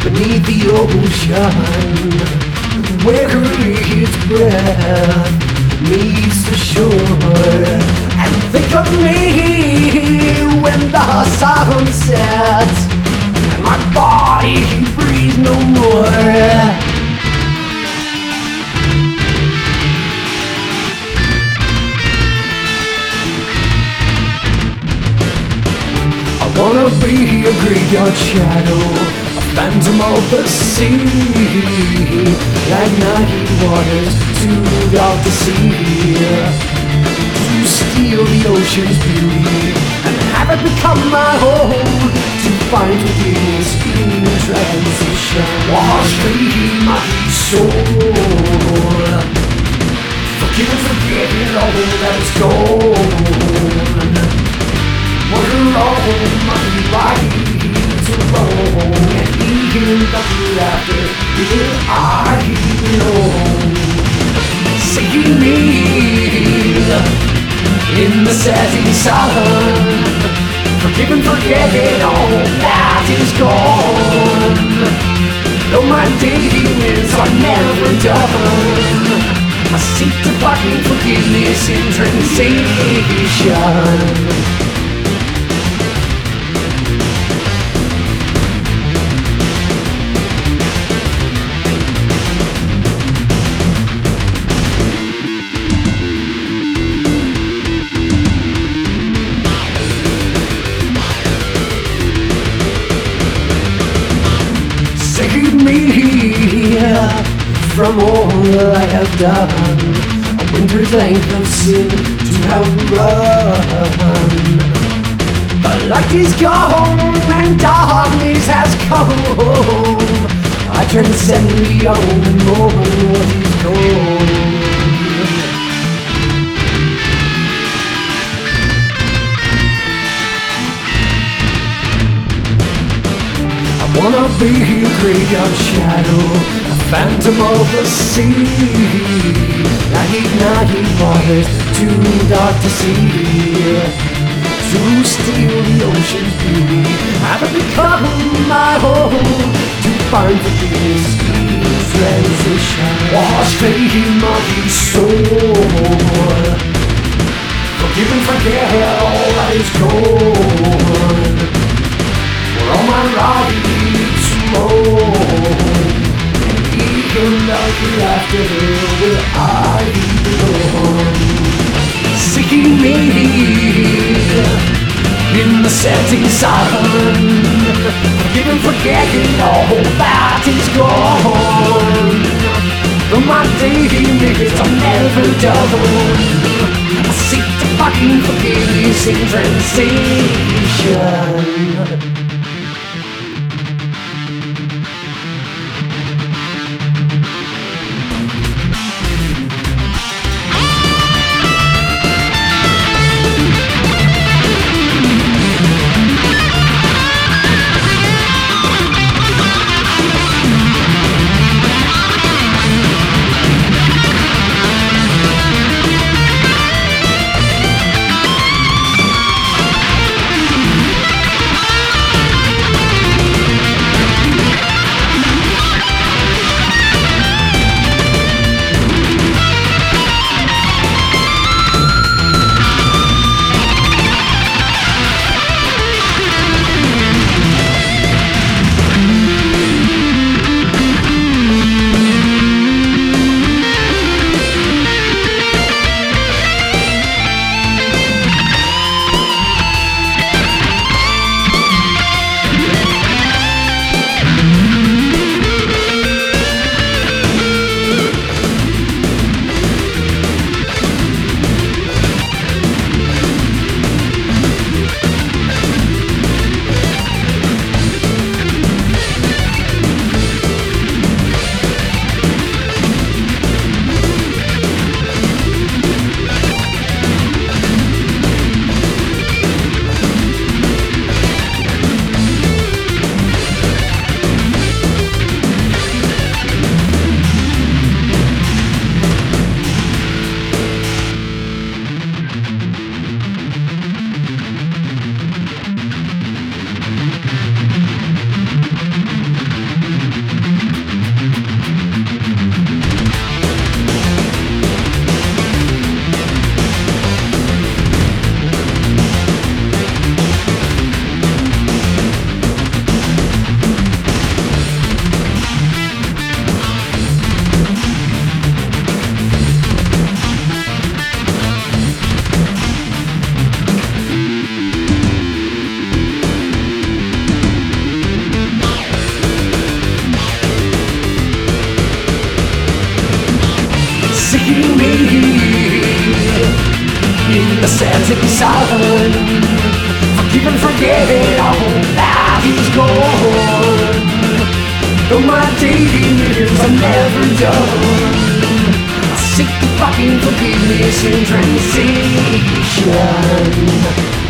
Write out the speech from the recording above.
beneath the ocean, where its breath meets the shore. And think of me when the sun sets and my body breathes no more. I wanna be a graveyard shadow, a phantom of the sea, like night waters too dark to see, to steal the ocean's beauty and have it become my home, to find forgiveness in transition, wash free my soul, forgive and forget all that is gone. We're all money right to roll, and even the laughter will I know. See me in the setting sun, forgive and forget all that is gone. Though my demons are never done, I seek to find forgiveness in translation. Save me from all I have done, a winter's length of sin to have run. The light is gone and darkness has come. I transcend beyond and more what is gone. I wanna be a graveyard shadow, a phantom of the sea, night waters too dark to see, to steal the ocean's beauty, have it become my home, to find forgiveness in transition, wash free my soul, forgive and forget all that is gone. We're on my right tomorrow, and even like laughter will I belong. Seeking me in the setting sun, forgive and forgetting all that is gone. Though my days are never done, I seek to fucking forgiveness in translation. taking me in the setting sun. Forgive and forget all that is gone. Though my dating years are never done, I seek the fucking forgiveness in transition.